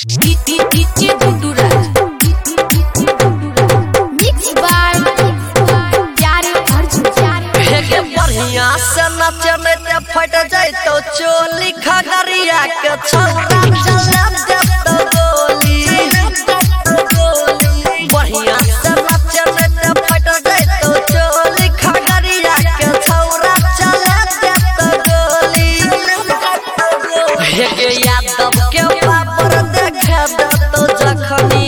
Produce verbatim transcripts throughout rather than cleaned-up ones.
बढ़िया से नचे में ते फट जाए तो चोली खगरिया के छौरा चले दे तो गोली। बढ़िया से नचे में ते फट जाए तो चोली खगरिया के छौरा चले दे तो गोली। हे यादव के बाबर देखे दे तो जखनी,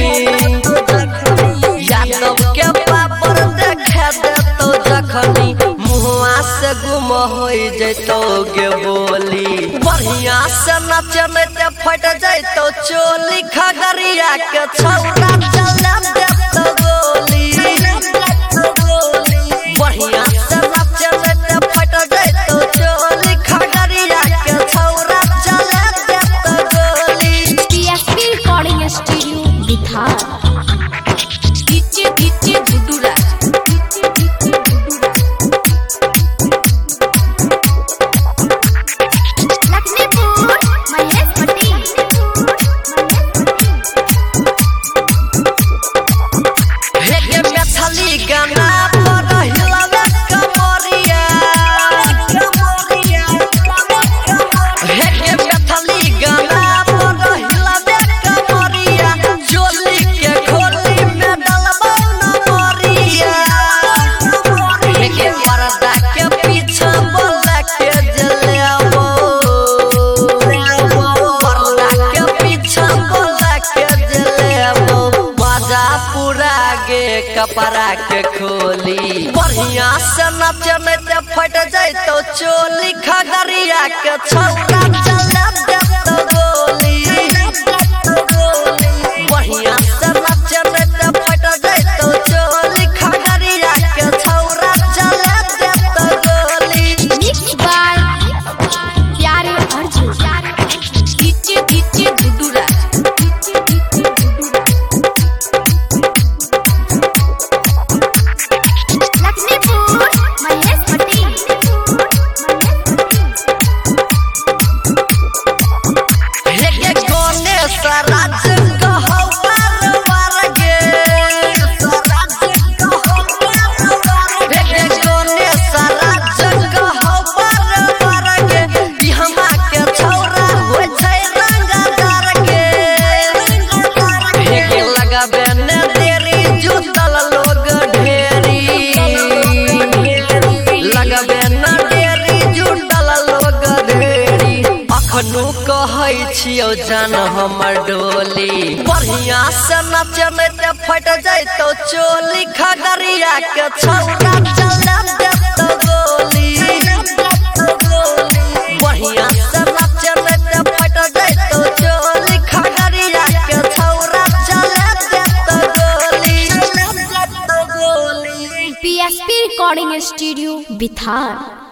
यादव के बाबर देखे दे तो जखनी से गुम हो जैतोगे बोली। बढ़िया से नचे में ते फट जाए तो चोली खगरिया के छौरा चले दे तो गोली। बढ़िया से नचे में ते फट जाए तो चोली खगरिया के छौरा चले दे तो गोली। PSP recording studio Bihar. DJ DJ गुडूरा कपड़ा के खोली। बढ़िया से नचे में ते फट जाए तो चोली खगरिया के छौरा चले दे तो गोली। बढ़िया से नचे में ते फट जाए तो चोली खगरिया के छौरा चले दे तो गोली। मिक्स बाय प्यारे अर्जुन। डीजे डीजे गुडूरा छियो जान हमर डोली। बढ़िया से नचे में ते फट जाए तो चोली खगरिया के छौरा चले दे तो गोली। बढ़िया से नचे में ते फट जाए तो चोली खगरिया के छौरा चले दे तो गोली। PSP recording studio Bihar.